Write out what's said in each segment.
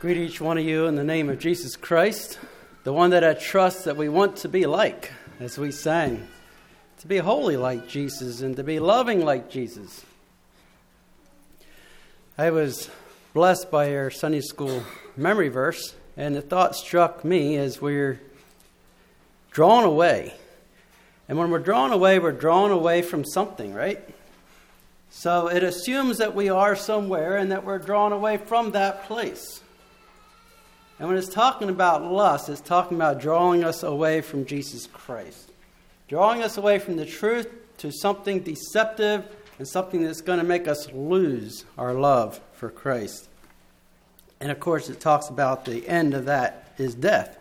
Greet each one of you in the name of Jesus Christ, the one that I trust that we want to be like, as we sang, to be holy like Jesus and to be loving like Jesus. I was blessed by our Sunday school memory verse, and the thought struck me as we're drawn away. And when we're drawn away from something, right? So it assumes that we are somewhere and that we're drawn away from that place. And when it's talking about lust, it's talking about drawing us away from Jesus Christ. Drawing us away from the truth to something deceptive and something that's going to make us lose our love for Christ. And of course, it talks about the end of that is death.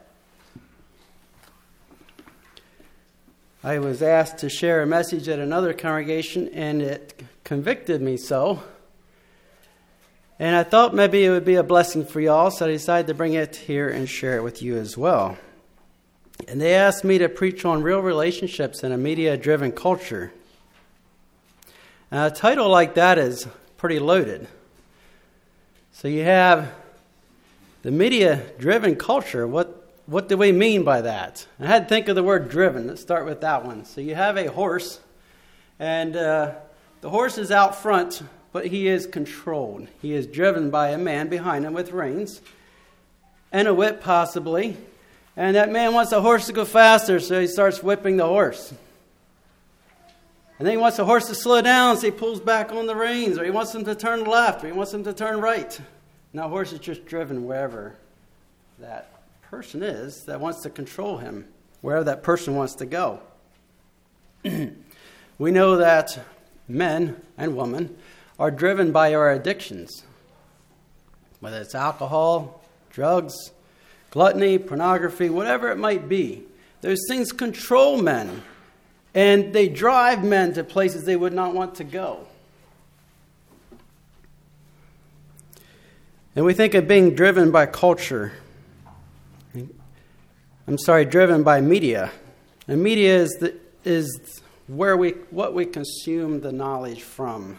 I was asked to share a message at another congregation, and it convicted me so. And I thought maybe it would be a blessing for y'all, so I decided to bring it here and share it with you as well. And they asked me to preach on real relationships in a media-driven culture. Now, a title like that is pretty loaded. So you have the media-driven culture. What do we mean by that? I had to think of the word driven. Let's start with that one. So you have a horse, and the horse is out front, but he is controlled. He is driven by a man behind him with reins and a whip possibly. And that man wants the horse to go faster, so he starts whipping the horse. And then he wants the horse to slow down, so he pulls back on the reins, or he wants him to turn left, or he wants him to turn right. Now, the horse is just driven wherever that person is that wants to control him, wherever that person wants to go. We know that men and women are driven by our addictions, whether it's alcohol, drugs, gluttony, pornography, whatever it might be. Those things control men, and they drive men to places they would not want to go. And we think of being driven by culture. Driven by media. And media is what we consume the knowledge from.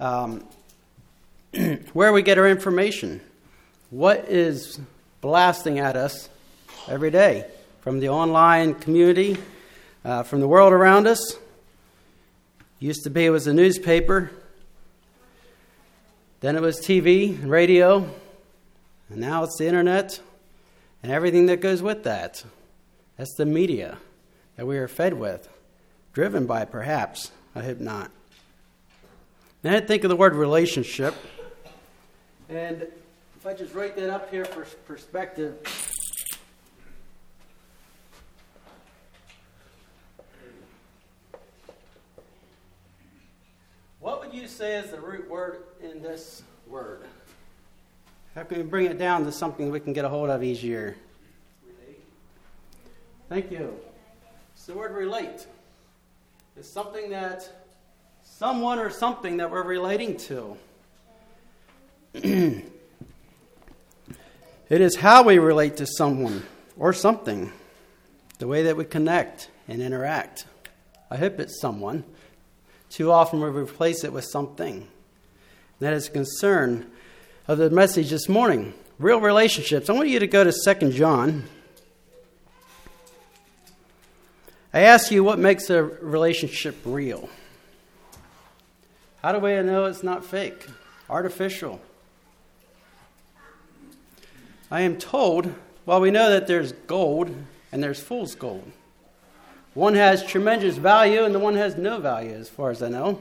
Where we get our information. What is blasting at us every day from the online community, from the world around us. Used to be it was a newspaper, then it was TV, radio, and now it's the internet and everything that goes with that. That's the media that we are fed with, driven by perhaps, I hope not. Now I think of the word relationship, and if I just write that up here for perspective, what would you say is the root word in this word? How can we bring it down to something we can get a hold of easier? Relate. Thank you. It's the word relate. It's something that someone or something that we're relating to. It is how we relate to someone or something, the way that we connect and interact. I hope it's someone. Too often we replace it with something. And that is a concern of the message this morning. Real relationships. I want you to go to 2 John. I ask you, what makes a relationship real? How do we know it's not fake, artificial? I am told, well, we know that there's gold and there's fool's gold. One has tremendous value and the one has no value as far as I know.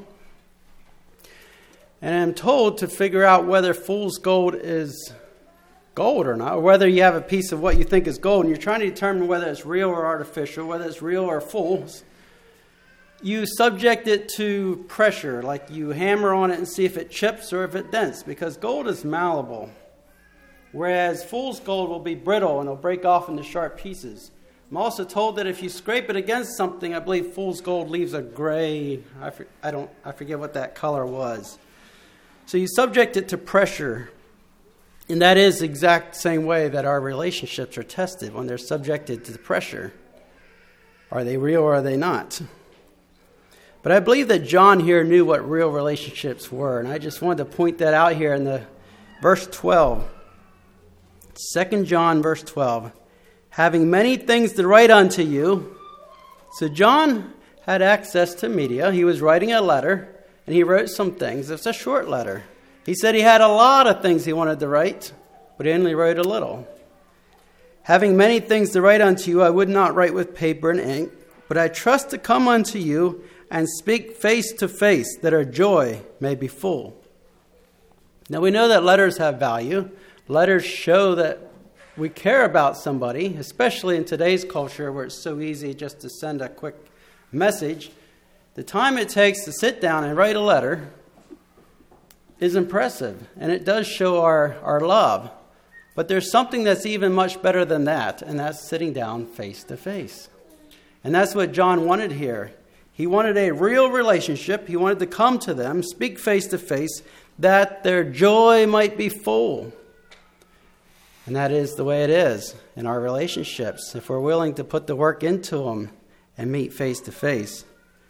And I'm told to figure out whether fool's gold is gold or not, or whether you have a piece of what you think is gold and you're trying to determine whether it's real or artificial, whether it's real or false. You subject it to pressure, like you hammer on it and see if it chips or if it dents, because gold is malleable. Whereas fool's gold will be brittle and it'll break off into sharp pieces. I'm also told that if you scrape it against something, I believe fool's gold leaves a gray, I forget what that color was. So you subject it to pressure. And that is the exact same way that our relationships are tested when they're subjected to the pressure. Are they real or are they not? But I believe that John here knew what real relationships were. And I just wanted to point that out here in the verse 12. 2 John verse 12. Having many things to write unto you. So John had access to media. He was writing a letter, and he wrote some things. It's a short letter. He said he had a lot of things he wanted to write, but he only wrote a little. Having many things to write unto you, I would not write with paper and ink, but I trust to come unto you and speak face to face, that our joy may be full. Now we know that letters have value. Letters show that we care about somebody, especially in today's culture where it's so easy just to send a quick message. The time it takes to sit down and write a letter is impressive, and it does show our love. But there's something that's even much better than that, and that's sitting down face to face. And that's what John wanted here. He wanted a real relationship. He wanted to come to them, speak face to face, that their joy might be full. And that is the way it is in our relationships, if we're willing to put the work into them and meet face to face.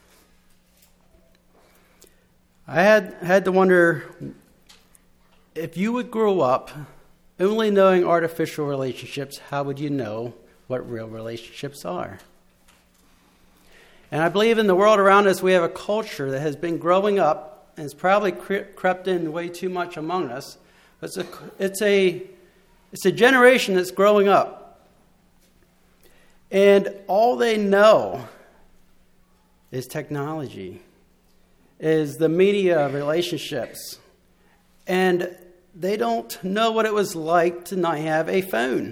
I had to wonder if you would grow up only knowing artificial relationships, how would you know what real relationships are? And I believe in the world around us, we have a culture that has been growing up and has probably crept in way too much among us. But it's a generation that's growing up. And all they know is technology, is the media of relationships. And they don't know what it was like to not have a phone.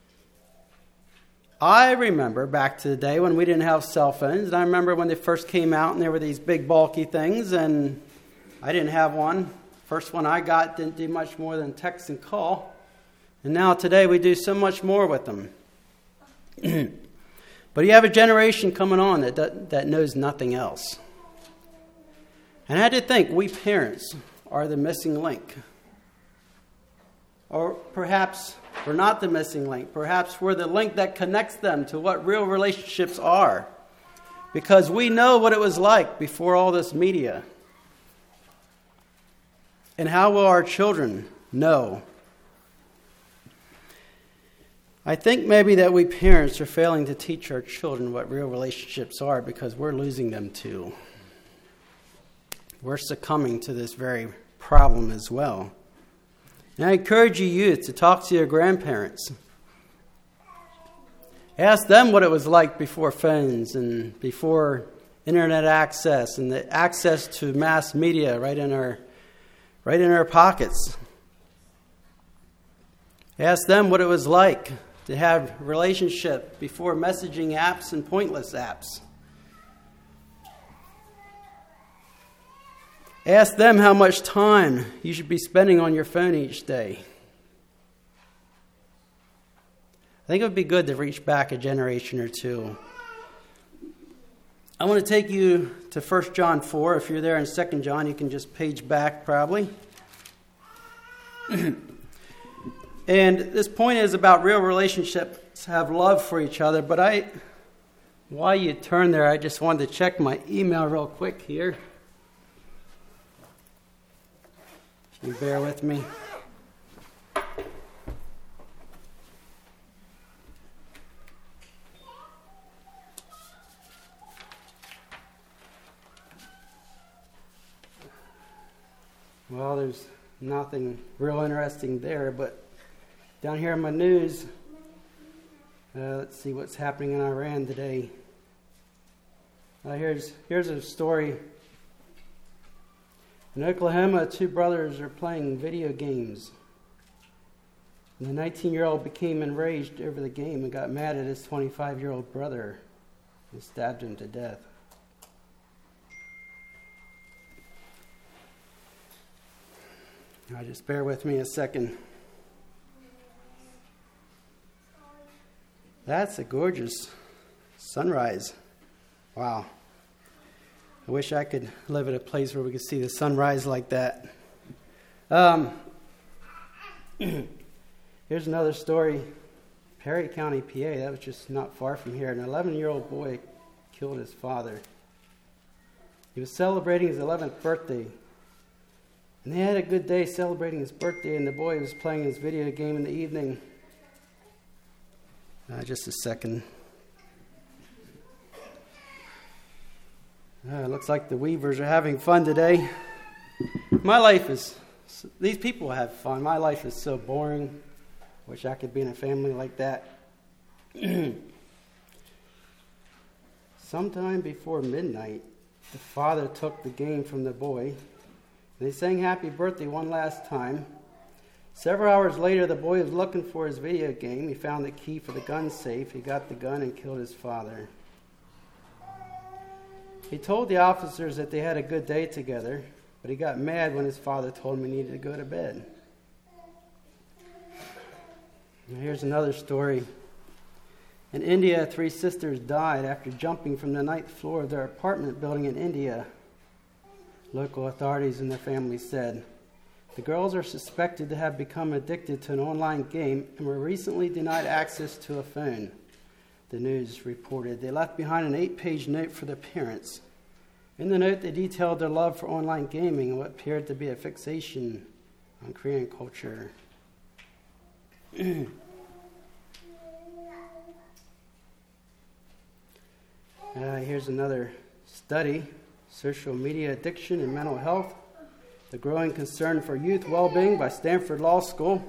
I remember back to the day when we didn't have cell phones, and I remember when they first came out and there were these big bulky things, and I didn't have one. First one I got didn't do much more than text and call. And now today we do so much more with them. But you have a generation coming on that knows nothing else. And I had to think, we parents are the missing link. Or perhaps we're not the missing link. Perhaps we're the link that connects them to what real relationships are. Because we know what it was like before all this media. And how will our children know? I think maybe that we parents are failing to teach our children what real relationships are because we're losing them too. We're succumbing to this very problem as well. And I encourage you youth to talk to your grandparents. Ask them what it was like before phones and before internet access and the access to mass media right in our pockets. Ask them what it was like to have a relationship before messaging apps and pointless apps. Ask them how much time you should be spending on your phone each day. I think it would be good to reach back a generation or two. I want to take you to 1 John 4. If you're there in 2 John, you can just page back probably. And this point is about real relationships have love for each other. But while you turn there, I just wanted to check my email real quick here. You bear with me. Well, there's nothing real interesting there, but down here in my news, let's see what's happening in Iran today. Here's a story. In Oklahoma, two brothers are playing video games. And the 19-year-old became enraged over the game and got mad at his 25-year-old brother and stabbed him to death. Now, just bear with me a second. That's a gorgeous sunrise. Wow. I wish I could live at a place where we could see the sunrise like that. Here's another story. Perry County, PA. That was just not far from here. An 11-year-old boy killed his father. He was celebrating his 11th birthday. And they had a good day celebrating his birthday, and the boy was playing his video game in the evening. Just a second. It looks like the Weavers are having fun today. These people have fun. My life is so boring. Wish I could be in a family like that. Sometime before midnight, the father took the game from the boy. They sang happy birthday one last time. Several hours later, the boy was looking for his video game. He found the key for the gun safe. He got the gun and killed his father. He told the officers that they had a good day together, but he got mad when his father told him he needed to go to bed. Now here's another story. In India, 3 sisters died after jumping from the 9th floor of their apartment building in India. Local authorities and their families said the girls are suspected to have become addicted to an online game and were recently denied access to a phone. The news reported they left behind an 8-page note for their parents. In the note, they detailed their love for online gaming and what appeared to be a fixation on Korean culture. Here's another study, Social Media Addiction and Mental Health, the Growing Concern for Youth Well-Being by Stanford Law School.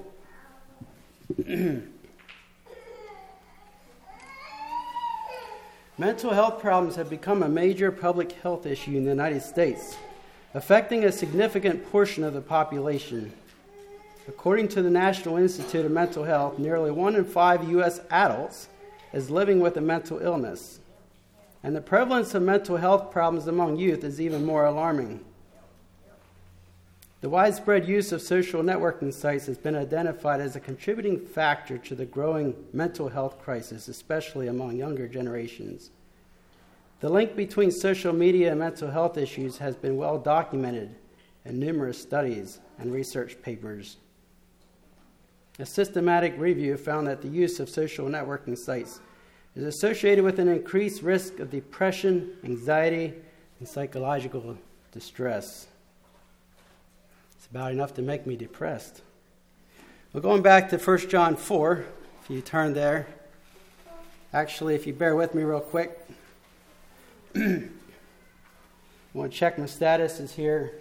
Mental health problems have become a major public health issue in the United States, affecting a significant portion of the population. According to the National Institute of Mental Health, nearly 1 in 5 U.S. adults is living with a mental illness. And the prevalence of mental health problems among youth is even more alarming. The widespread use of social networking sites has been identified as a contributing factor to the growing mental health crisis, especially among younger generations. The link between social media and mental health issues has been well documented in numerous studies and research papers. A systematic review found that the use of social networking sites is associated with an increased risk of depression, anxiety, and psychological distress. It's about enough to make me depressed. Well, going back to 1 John 4, if you turn there. Actually, if you bear with me real quick. I want to check my statuses here.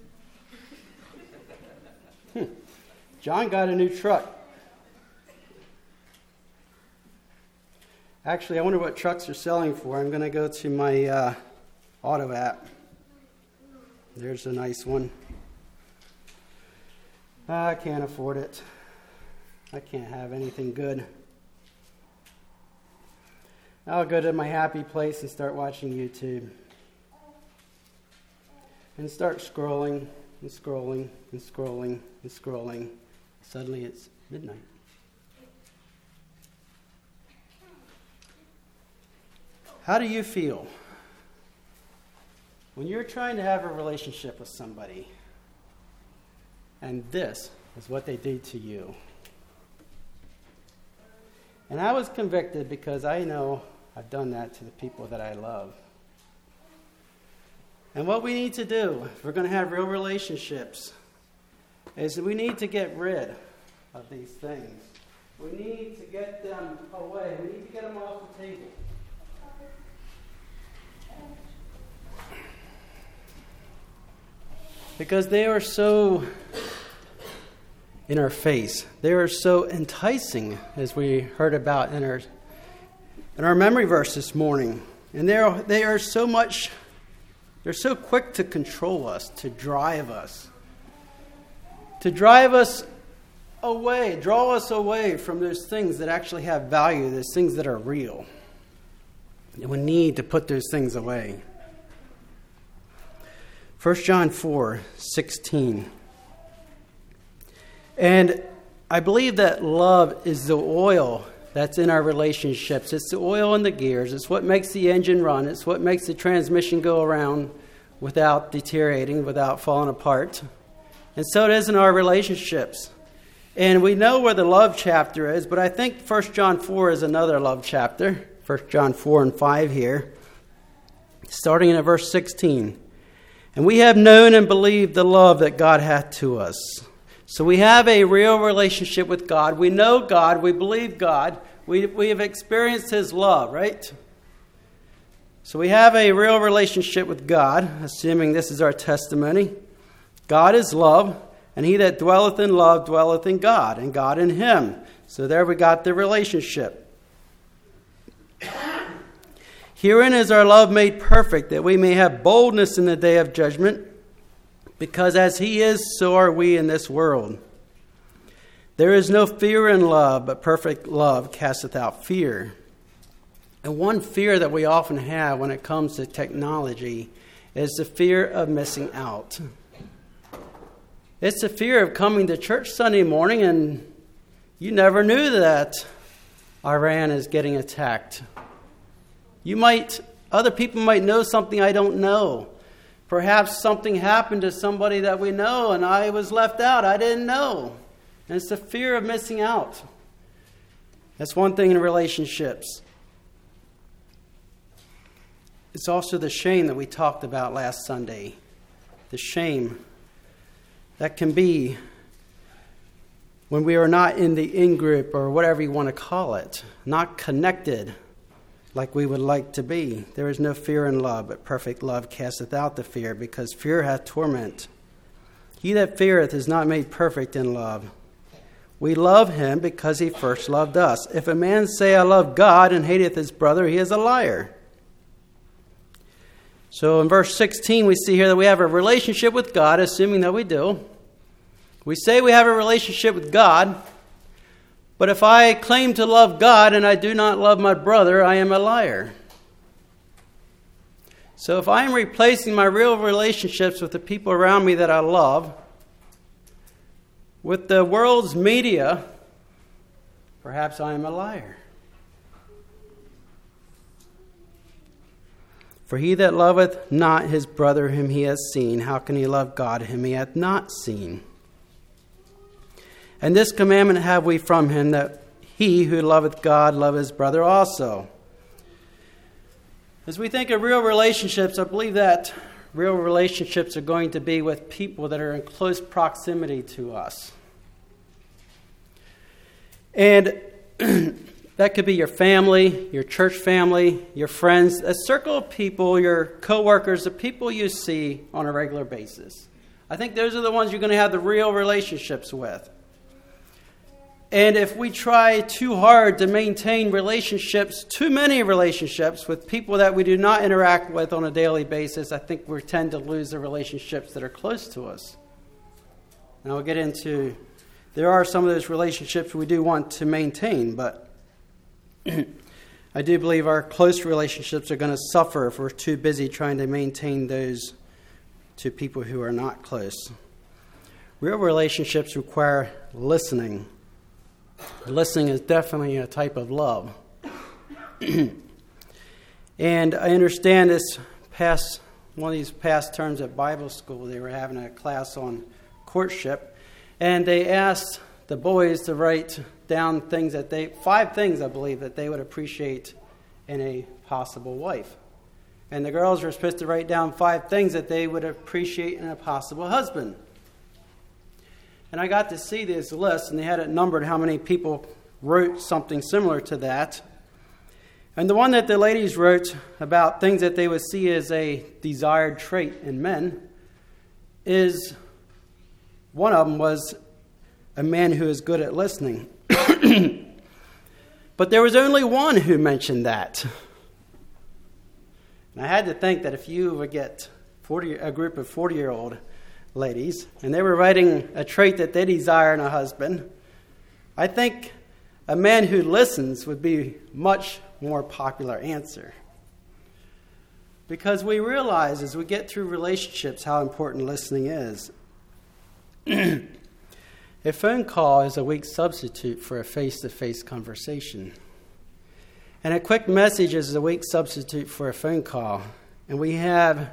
John got a new truck. Actually, I wonder what trucks are selling for. I'm going to go to my auto app. There's a nice one. I can't afford it. I can't have anything good. I'll go to my happy place and start watching YouTube. And start scrolling and scrolling and scrolling and scrolling. Suddenly it's midnight. How do you feel when you're trying to have a relationship with somebody and this is what they did to you? And I was convicted because I know I've done that to the people that I love. And what we need to do, if we're going to have real relationships, is that we need to get rid of these things. We need to get them away. We need to get them off the table. Because they are so in our face. They are so enticing, as we heard about in our memory verse this morning. And they are so much, they're so quick to control us, to drive us away, draw us away from those things that actually have value, those things that are real. And we need to put those things away. 1 John 4:16. And I believe that love is the oil that's in our relationships. It's the oil in the gears. It's what makes the engine run. It's what makes the transmission go around without deteriorating, without falling apart. And so it is in our relationships. And we know where the love chapter is, but I think 1 John 4 is another love chapter. 1 John 4 and 5 here. Starting in verse 16. And we have known and believed the love that God hath to us. So we have a real relationship with God. We know God. We believe God. We have experienced His love, right? So we have a real relationship with God, assuming this is our testimony. God is love, and he that dwelleth in love dwelleth in God, and God in him. So there we got the relationship. Herein is our love made perfect, that we may have boldness in the day of judgment, because as he is, so are we in this world. There is no fear in love, but perfect love casteth out fear. And one fear that we often have when it comes to technology is the fear of missing out. It's the fear of coming to church Sunday morning and you never knew that Iran is getting attacked. Other people might know something I don't know. Perhaps something happened to somebody that we know and I was left out. I didn't know. And it's the fear of missing out. That's one thing in relationships. It's also the shame that we talked about last Sunday. The shame that can be when we are not in the in-group or whatever you want to call it, not connected like we would like to be. There is no fear in love, but perfect love casteth out the fear, because fear hath torment. He that feareth is not made perfect in love. We love him because he first loved us. If a man say, I love God, and hateth his brother, he is a liar. So in verse 16, we see here that we have a relationship with God, assuming that we do. We say we have a relationship with God, but if I claim to love God and I do not love my brother, I am a liar. So if I am replacing my real relationships with the people around me that I love with the world's media, perhaps I am a liar. For he that loveth not his brother whom he has seen, how can he love God whom he hath not seen? And this commandment have we from him, that he who loveth God love his brother also. As we think of real relationships, I believe that real relationships are going to be with people that are in close proximity to us. And that could be your family, your church family, your friends, a circle of people, your co-workers, the people you see on a regular basis. I think those are the ones you're going to have the real relationships with. And if we try too hard to maintain relationships, too many relationships with people that we do not interact with on a daily basis, I think we tend to lose the relationships that are close to us. Now we'll get into, there are some of those relationships we do want to maintain, but I do believe our close relationships are going to suffer if we're too busy trying to maintain those to people who are not close. Real relationships require listening. Listening is definitely a type of love. And I understand one of these past terms at Bible school, they were having a class on courtship, and they asked the boys to write down 5 things, I believe, that they would appreciate in a possible wife. And the girls were supposed to write down 5 things that they would appreciate in a possible husband. And I got to see this list, and they had it numbered how many people wrote something similar to that. And the one that the ladies wrote about things that they would see as a desired trait in men is, one of them was a man who is good at listening. But there was only one who mentioned that. And I had to think that if you would get a group of 40-year-old ladies, and they were writing a trait that they desire in a husband, I think a man who listens would be much more popular answer. Because we realize as we get through relationships how important listening is. A phone call is a weak substitute for a face-to-face conversation. And a quick message is a weak substitute for a phone call. And we have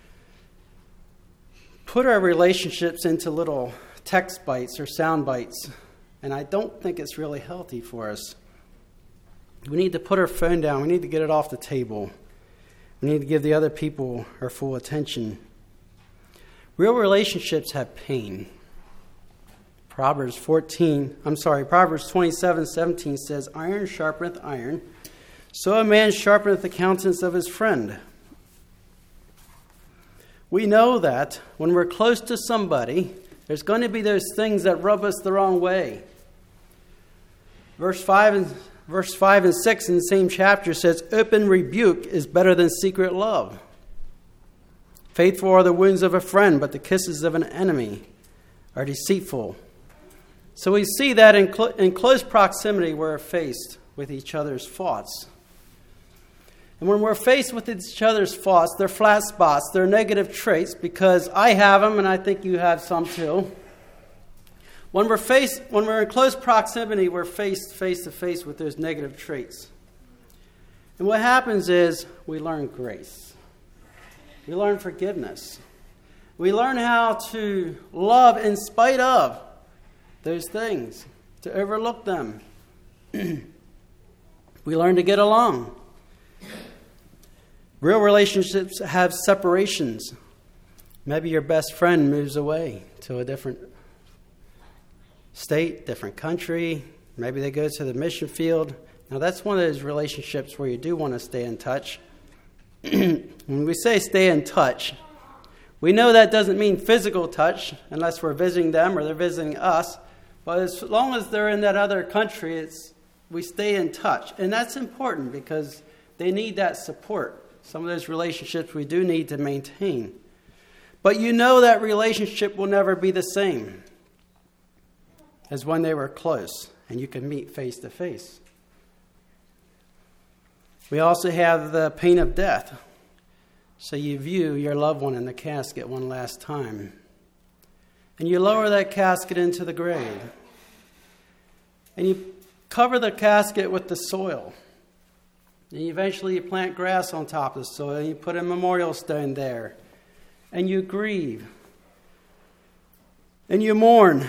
put our relationships into little text bites or sound bites, and I don't think it's really healthy for us. We need to put our phone down. We need to get it off the table. We need to give the other people our full attention. Real relationships have pain. Proverbs 27:17 says, "Iron sharpeneth iron, so a man sharpeneth the countenance of his friend." We know that when we're close to somebody, there's going to be those things that rub us the wrong way. Verse 5 and 6 in the same chapter says, "Open rebuke is better than secret love. Faithful are the wounds of a friend, but the kisses of an enemy are deceitful." So we see that in close proximity, we're faced with each other's faults. And when we're faced with each other's faults, they're flat spots, they're negative traits, because I have them and I think you have some too. When we're in close proximity, we're faced face to face with those negative traits. And what happens is we learn grace. We learn forgiveness. We learn how to love in spite of those things, to overlook them. We learn to get along. Real relationships have separations. Maybe your best friend moves away to a different state, different country. Maybe they go to the mission field. Now that's one of those relationships where you do want to stay in touch. When we say stay in touch, we know that doesn't mean physical touch unless we're visiting them or they're visiting us. But as long as they're in that other country, we stay in touch. And that's important because they need that support. Some of those relationships we do need to maintain. But you know that relationship will never be the same as when they were close and you can meet face to face. We also have the pain of death. So you view your loved one in the casket one last time. And you lower that casket into the grave. And you cover the casket with the soil. And eventually you plant grass on top of the soil. And you put a memorial stone there. And you grieve. And you mourn.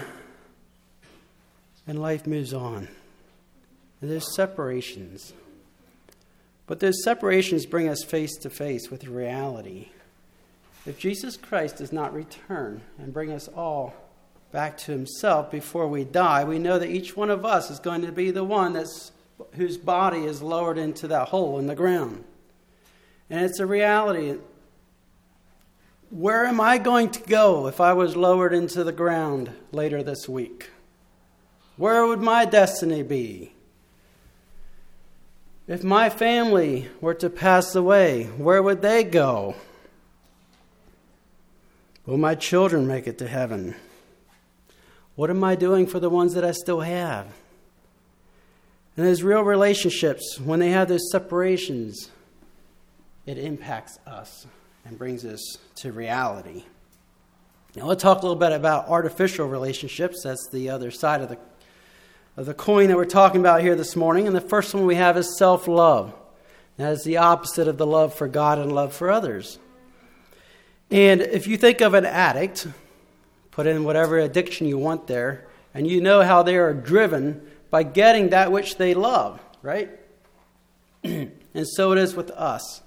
And life moves on. And there's separations. But those separations bring us face to face with reality. If Jesus Christ does not return and bring us all back to himself before we die, we know that each one of us is going to be the one whose body is lowered into that hole in the ground. And it's a reality. Where am I going to go if I was lowered into the ground later this week? Where would my destiny be? If my family were to pass away, where would they go? Will my children make it to heaven? What am I doing for the ones that I still have? And those real relationships, when they have those separations, it impacts us and brings us to reality. Now, we'll talk a little bit about artificial relationships. That's the other side of the coin that we're talking about here this morning. And the first one we have is self-love. That is the opposite of the love for God and love for others. And if you think of an addict, put in whatever addiction you want there, and you know how they are driven by getting that which they love, right? And so it is with us.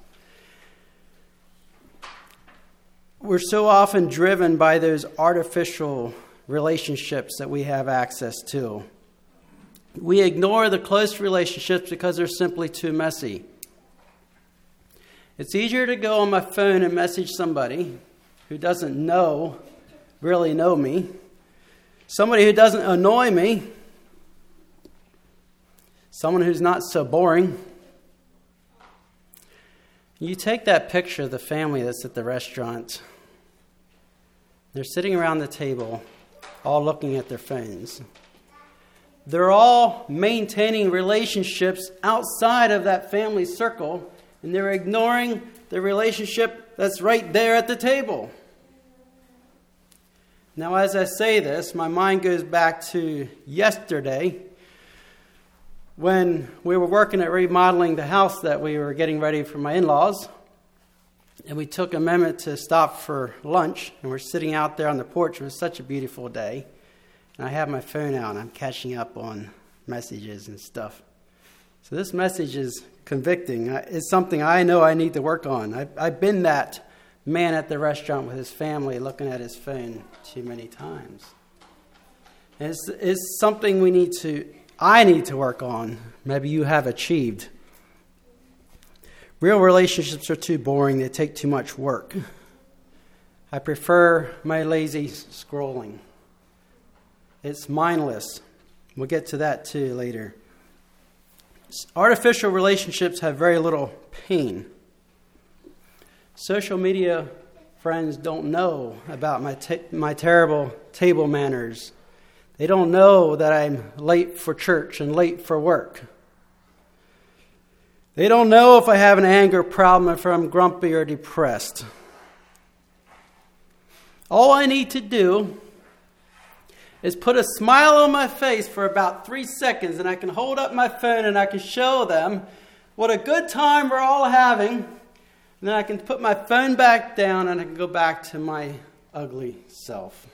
We're so often driven by those artificial relationships that we have access to. We ignore the close relationships because they're simply too messy. It's easier to go on my phone and message somebody who doesn't really know me, somebody who doesn't annoy me, someone who's not so boring. You take that picture of the family that's at the restaurant. They're sitting around the table, all looking at their phones. They're all maintaining relationships outside of that family circle, and they're ignoring the relationship that's right there at the table. Now, as I say this, my mind goes back to yesterday when we were working at remodeling the house that we were getting ready for my in-laws. And we took a minute to stop for lunch, and we're sitting out there on the porch. It was such a beautiful day. And I have my phone out, and I'm catching up on messages and stuff. So this message is convicting. It's something I know I need to work on. I've been that man at the restaurant with his family looking at his phone too many times. It's something I need to work on. Maybe you have achieved. Real relationships are too boring. They take too much work. I prefer my lazy scrolling. It's mindless. We'll get to that too later. Artificial relationships have very little pain. Social media friends don't know about my terrible table manners. They don't know that I'm late for church and late for work. They don't know if I have an anger problem, if I'm grumpy or depressed. All I need to do is put a smile on my face for about 3 seconds, and I can hold up my phone and I can show them what a good time we're all having. And then I can put my phone back down and I can go back to my ugly self.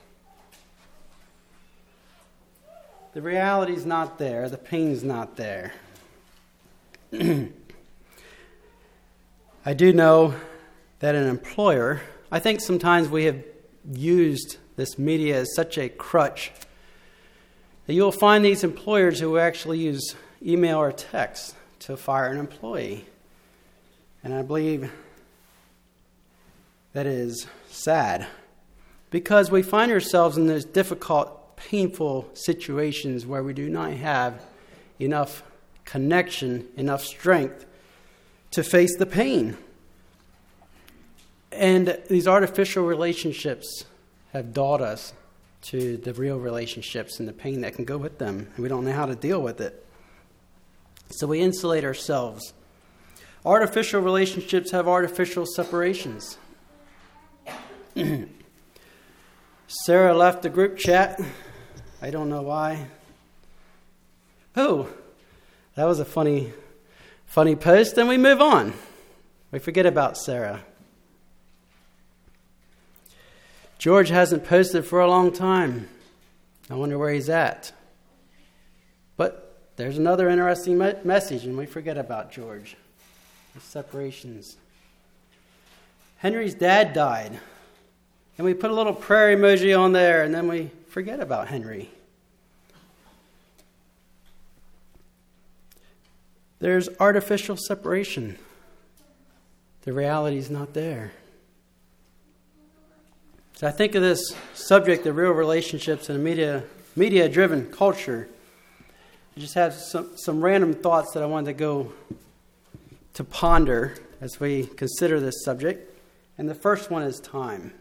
The reality's not there. The pain's not there. I do know that an employer, I think sometimes we have used this media as such a crutch that you'll find these employers who actually use email or text to fire an employee. And I believe that is sad because we find ourselves in those difficult, painful situations where we do not have enough connection, enough strength to face the pain. And these artificial relationships have dulled us to the real relationships and the pain that can go with them. And we don't know how to deal with it. So we insulate ourselves. Artificial relationships have artificial separations. Sarah left the group chat. I don't know why. Oh, that was a funny post, and we move on. We forget about Sarah. George hasn't posted for a long time. I wonder where he's at. But there's another interesting message, and we forget about George. The separations. Henry's dad died. And we put a little prayer emoji on there, and then we forget about Henry. There's artificial separation. The reality is not there. So I think of this subject of real relationships in a media-driven culture. I just have some random thoughts that I wanted to go to ponder as we consider this subject. And the first one is time.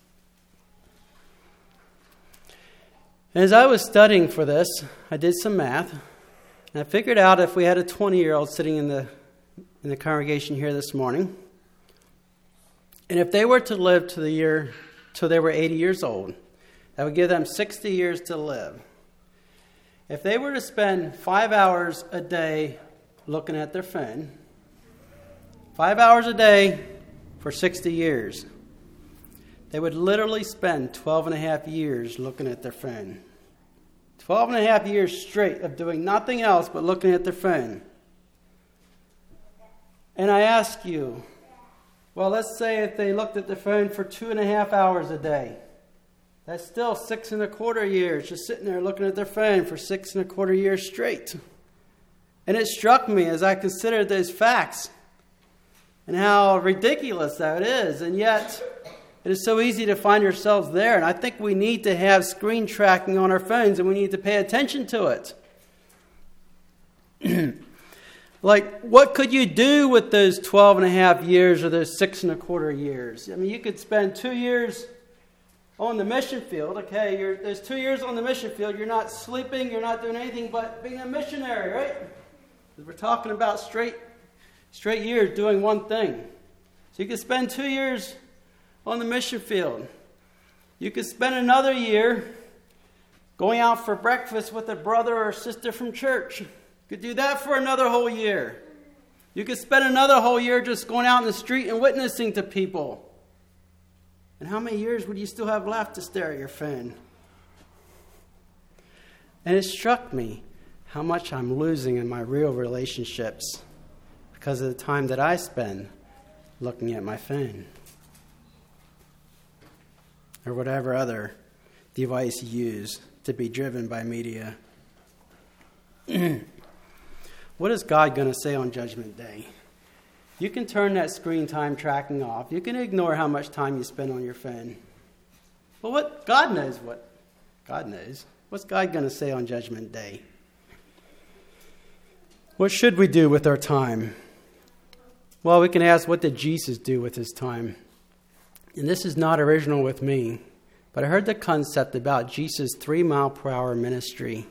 As I was studying for this, I did some math, and I figured out if we had a 20-year-old sitting in the congregation here this morning, and if they were to live till they were 80 years old, that would give them 60 years to live. If they were to spend 5 hours a day looking at their phone, 5 hours a day for 60 years, they would literally spend 12 and a half years looking at their phone. 12 and a half years straight of doing nothing else but looking at their phone. And I ask you, well, let's say if they looked at their phone for 2.5 hours a day. That's still 6.25 years just sitting there looking at their phone for 6.25 years straight. And it struck me as I considered those facts and how ridiculous that is. And yet, it is so easy to find ourselves there. And I think we need to have screen tracking on our phones, and we need to pay attention to it. Like, what could you do with those 12 and a half years or those 6.25 years? I mean, you could spend 2 years on the mission field. Okay, there's 2 years on the mission field. You're not sleeping. You're not doing anything but being a missionary, right? Because we're talking about straight years doing one thing. So you could spend 2 years on the mission field. You could spend another year going out for breakfast with a brother or sister from church. You could do that for another whole year. You could spend another whole year just going out in the street and witnessing to people. And how many years would you still have left to stare at your phone? And it struck me how much I'm losing in my real relationships because of the time that I spend looking at my phone or whatever other device you use to be driven by media. What is God going to say on Judgment Day? You can turn that screen time tracking off. You can ignore how much time you spend on your phone. But God knows. What's God going to say on Judgment Day? What should we do with our time? Well, we can ask, what did Jesus do with his time? And this is not original with me, but I heard the concept about Jesus' 3-mile-per-hour ministry.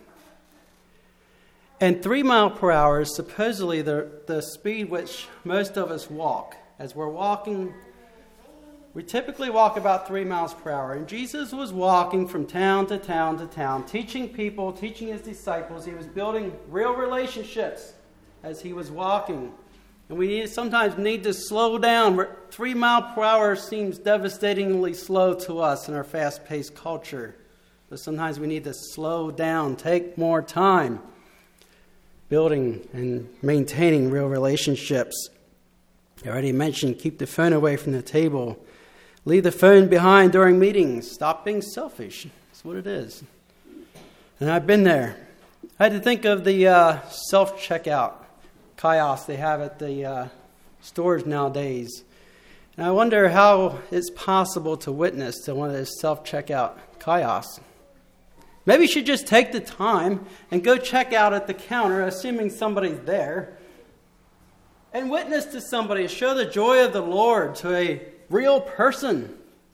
And 3 miles per hour is supposedly the speed which most of us walk. As we're walking, we typically walk about 3 miles per hour. And Jesus was walking from town to town to town, teaching people, teaching his disciples. He was building real relationships as he was walking. And we sometimes need to slow down. 3 miles per hour seems devastatingly slow to us in our fast-paced culture. But sometimes we need to slow down, take more time, building and maintaining real relationships. I already mentioned, keep the phone away from the table. Leave the phone behind during meetings. Stop being selfish. That's what it is. And I've been there. I had to think of the self-checkout kiosks they have at the stores nowadays. And I wonder how it's possible to witness to one of those self-checkout kiosks. Maybe you should just take the time and go check out at the counter, assuming somebody's there, and witness to somebody, show the joy of the Lord to a real person.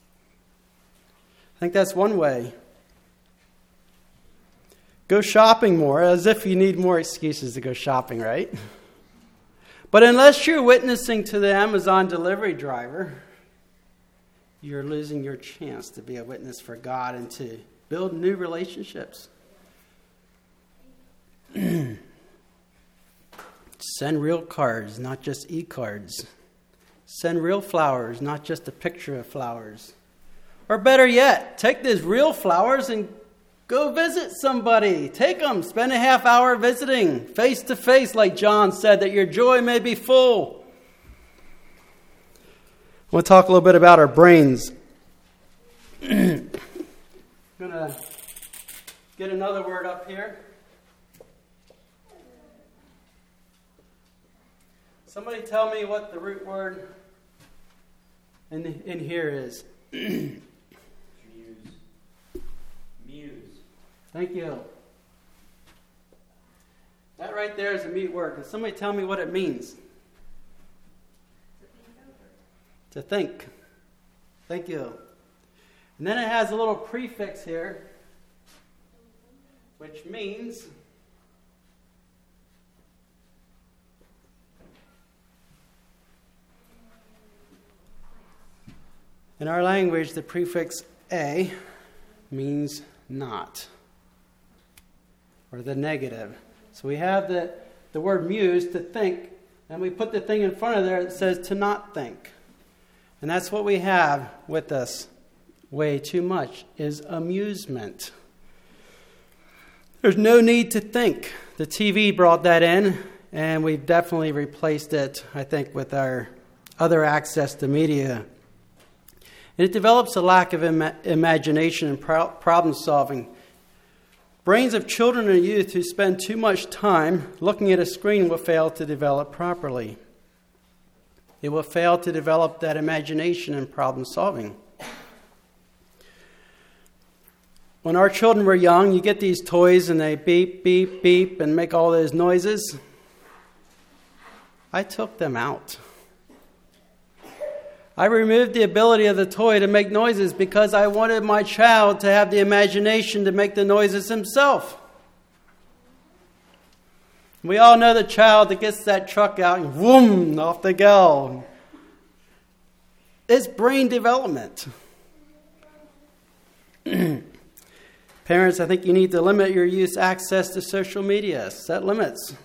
I think that's one way. Go shopping more, as if you need more excuses to go shopping, right? But unless you're witnessing to the Amazon delivery driver, you're losing your chance to be a witness for God and to build new relationships. Send real cards, not just e-cards. Send real flowers, not just a picture of flowers. Or better yet, take those real flowers and go visit somebody. Take them. Spend a half hour visiting, face to face, like John said, that your joy may be full. I want to talk a little bit about our brains. I'm going to get another word up here. Somebody tell me what the root word in here is. Muse. Thank you. That right there is a meat word. Can somebody tell me what it means? To think. Thank you. And then it has a little prefix here, which means in our language, the prefix a means not, or the negative. So we have the word muse, to think, and we put the thing in front of there that says to not think. And that's what we have with us way too much, is amusement. There's no need to think. The TV brought that in, and we've definitely replaced it, I think, with our other access to media. And it develops a lack of imagination and problem solving. Brains of children and youth who spend too much time looking at a screen will fail to develop properly. It will fail to develop that imagination and problem solving. When our children were young, you get these toys and they beep, beep, beep and make all those noises. I took them out. I removed the ability of the toy to make noises because I wanted my child to have the imagination to make the noises himself. We all know the child that gets that truck out and whoom, off they go. It's brain development. Parents, I think you need to limit your youth's access to social media. Set limits.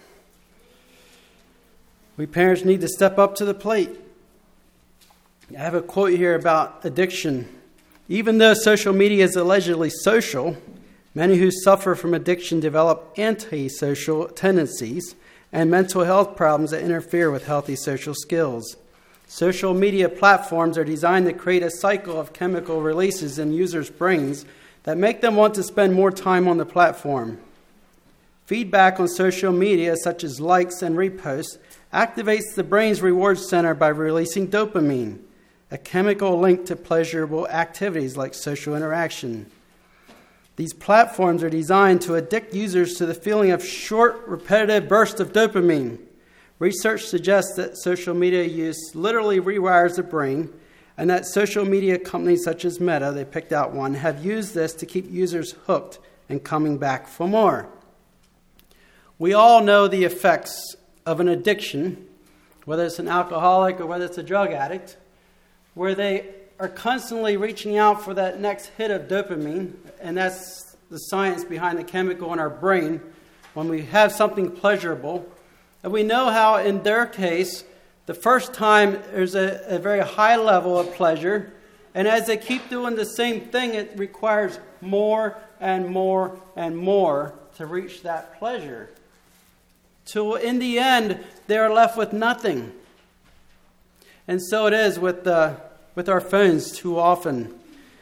We parents need to step up to the plate. I have a quote here about addiction. Even though social media is allegedly social, many who suffer from addiction develop antisocial tendencies and mental health problems that interfere with healthy social skills. Social media platforms are designed to create a cycle of chemical releases in users' brains that make them want to spend more time on the platform. Feedback on social media, such as likes and reposts, activates the brain's reward center by releasing dopamine, a chemical linked to pleasurable activities like social interaction. These platforms are designed to addict users to the feeling of short, repetitive bursts of dopamine. Research suggests that social media use literally rewires the brain, and that social media companies such as Meta, they picked out one, have used this to keep users hooked and coming back for more. We all know the effects of an addiction, whether it's an alcoholic or whether it's a drug addict, where they are constantly reaching out for that next hit of dopamine, and that's the science behind the chemical in our brain when we have something pleasurable. And we know how, in their case, the first time there's a very high level of pleasure, and as they keep doing the same thing, it requires more and more and more to reach that pleasure. Till in the end, they are left with nothing. And so it is with our phones too often.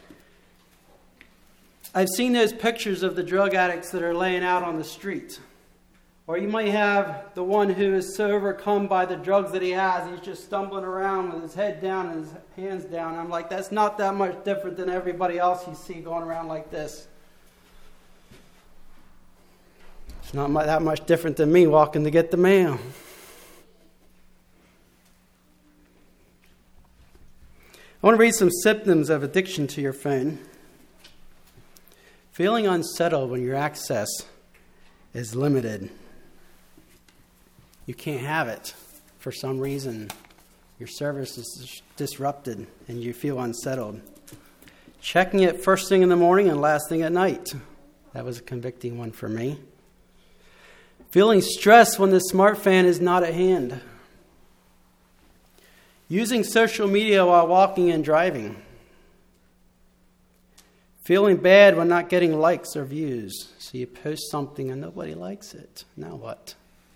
I've seen those pictures of the drug addicts that are laying out on the street. Or you might have the one who is so overcome by the drugs that he has, he's just stumbling around with his head down and his hands down. I'm like, that's not that much different than everybody else you see going around like this. It's not that much different than me walking to get the mail. I want to read some symptoms of addiction to your phone. Feeling unsettled when your access is limited. You can't have it for some reason. Your service is disrupted and you feel unsettled. Checking it first thing in the morning and last thing at night. That was a convicting one for me. Feeling stressed when the smart fan is not at hand. Using social media while walking and driving. Feeling bad when not getting likes or views. So you post something and nobody likes it. Now what?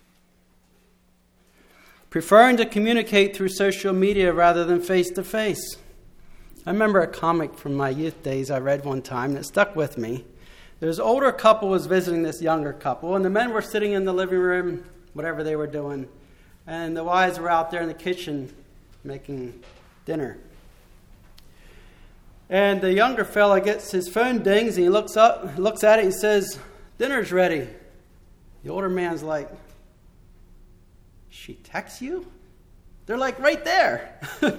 Preferring to communicate through social media rather than face-to-face. I remember a comic from my youth days I read one time that stuck with me. This older couple was visiting this younger couple, and the men were sitting in the living room, whatever they were doing, and the wives were out there in the kitchen making dinner. And the younger fella gets his phone dings, and he looks up, looks at it, and says, "Dinner's ready." The older man's like, "She texts you?" They're like right there.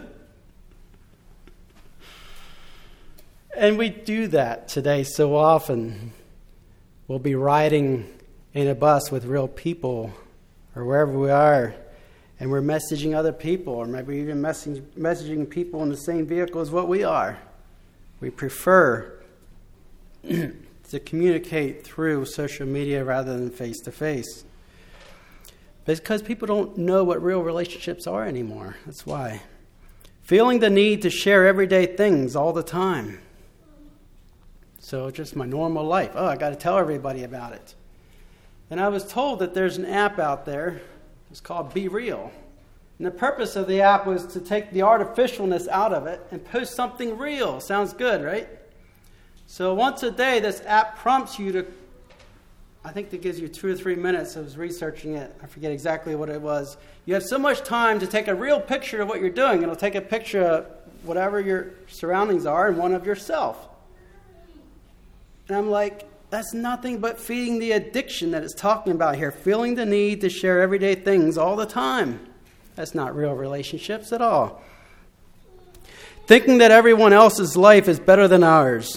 And we do that today so often. We'll be riding in a bus with real people or wherever we are, and we're messaging other people, or maybe even messaging people in the same vehicle as what we are. We prefer to communicate through social media rather than face-to-face. Because people don't know what real relationships are anymore. That's why. Feeling the need to share everyday things all the time. So just my normal life. Oh, I got to tell everybody about it. And I was told that there's an app out there. It's called Be Real. And the purpose of the app was to take the artificialness out of it and post something real. Sounds good, right? So once a day, this app prompts you to, I think it gives you 2 or 3 minutes. I was researching it. I forget exactly what it was. You have so much time to take a real picture of what you're doing. It'll take a picture of whatever your surroundings are and one of yourself. And I'm like, that's nothing but feeding the addiction that it's talking about here. Feeling the need to share everyday things all the time. That's not real relationships at all. Thinking that everyone else's life is better than ours.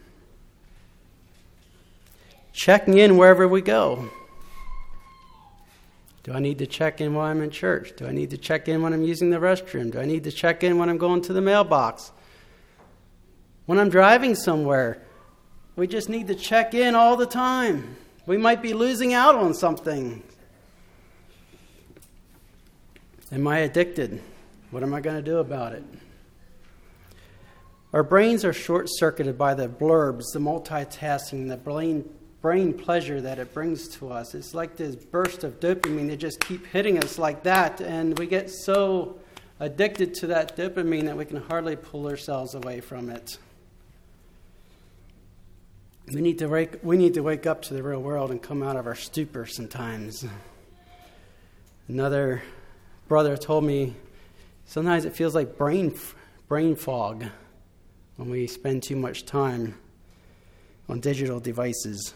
Checking in wherever we go. Do I need to check in while I'm in church? Do I need to check in when I'm using the restroom? Do I need to check in when I'm going to the mailbox? When I'm driving somewhere, we just need to check in all the time. We might be losing out on something. Am I addicted? What am I going to do about it? Our brains are short-circuited by the blurbs, the multitasking, the brain pleasure that it brings to us. It's like this burst of dopamine that just keep hitting us like that, and we get so addicted to that dopamine that we can hardly pull ourselves away from it. We need to wake up to the real world and come out of our stupor sometimes. Another brother told me sometimes it feels like brain fog when we spend too much time on digital devices.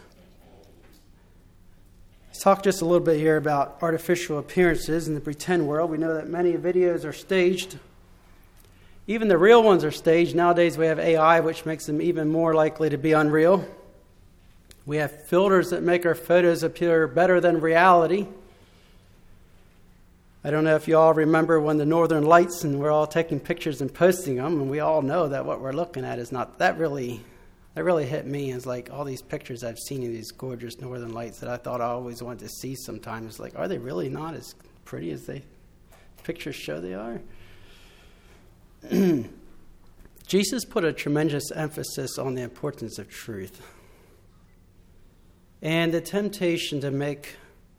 Let's talk just a little bit here about artificial appearances in the pretend world. We know that many videos are staged. Even the real ones are staged. Nowadays we have AI, which makes them even more likely to be unreal. We have filters that make our photos appear better than reality. I don't know if you all remember when the Northern Lights and we're all taking pictures and posting them, and we all know that what we're looking at is not that really hit me. It's like all these pictures I've seen of these gorgeous Northern Lights that I thought I always wanted to see sometimes. Like, are they really not as pretty as pictures show they are? Jesus put a tremendous emphasis on the importance of truth and the temptation to make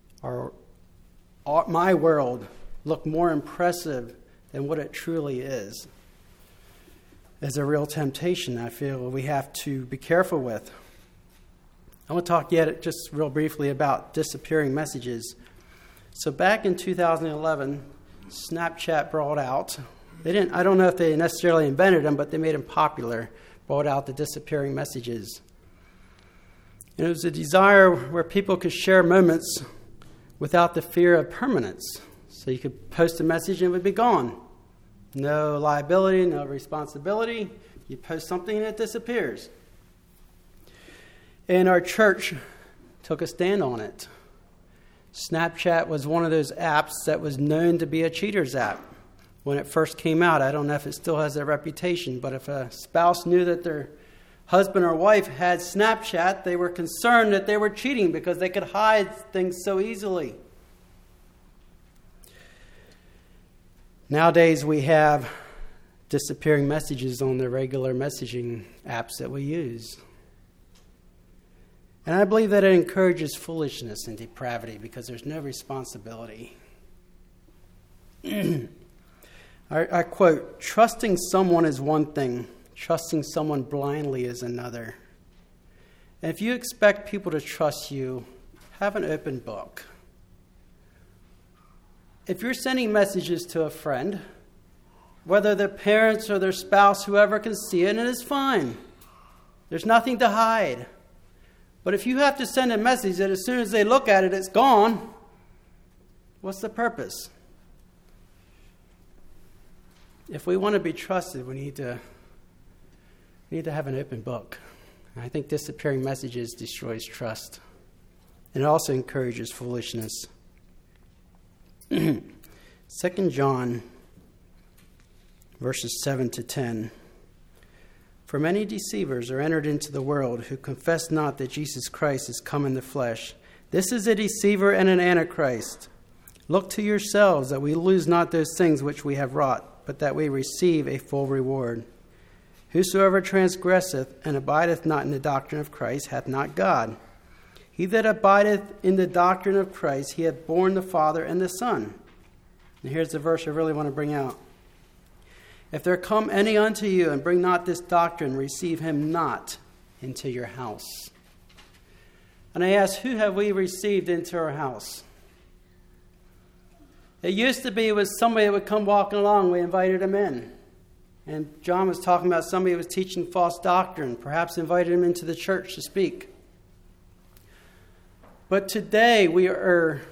my world look more impressive than what it truly is a real temptation I feel we have to be careful with. I want to talk yet just real briefly about disappearing messages. So back in 2011, Snapchat brought out, I don't know if they necessarily invented them, but they made them popular, brought out the disappearing messages. And it was a desire where people could share moments without the fear of permanence. So you could post a message and it would be gone. No liability, no responsibility. You post something and it disappears. And our church took a stand on it. Snapchat was one of those apps that was known to be a cheater's app. When it first came out, I don't know if it still has that reputation, but if a spouse knew that their husband or wife had Snapchat, they were concerned that they were cheating because they could hide things so easily. Nowadays, we have disappearing messages on the regular messaging apps that we use. And I believe that it encourages foolishness and depravity because there's no responsibility. I quote, "Trusting someone is one thing. Trusting someone blindly is another. And if you expect people to trust you, have an open book. If you're sending messages to a friend, whether their parents or their spouse, whoever can see it, and it's fine. There's nothing to hide. But if you have to send a message that as soon as they look at it, it's gone, what's the purpose? If we want to be trusted, we need to have an open book. And I think disappearing messages destroys trust. And it also encourages foolishness. 2 John, verses 7 to 10. For many deceivers are entered into the world who confess not that Jesus Christ is come in the flesh. This is a deceiver and an antichrist. Look to yourselves that we lose not those things which we have wrought, but that we receive a full reward. Whosoever transgresseth and abideth not in the doctrine of Christ hath not God. He that abideth in the doctrine of Christ, he hath borne the Father and the Son. And here's the verse I really want to bring out. If there come any unto you and bring not this doctrine, receive him not into your house. And I ask, who have we received into our house? It used to be it was somebody that would come walking along, we invited him in. And John was talking about somebody who was teaching false doctrine, perhaps invited him into the church to speak. But today we are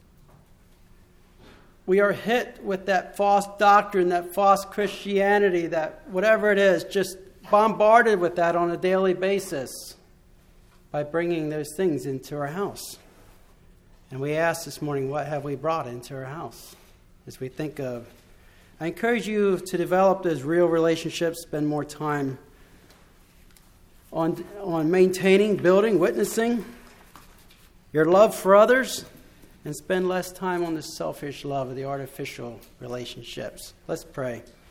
hit with that false doctrine, that false Christianity, that whatever it is, just bombarded with that on a daily basis by bringing those things into our house. And we asked this morning, what have we brought into our house? As we think of, I encourage you to develop those real relationships, spend more time on maintaining, building, witnessing your love for others, and spend less time on the selfish love of the artificial relationships. Let's pray.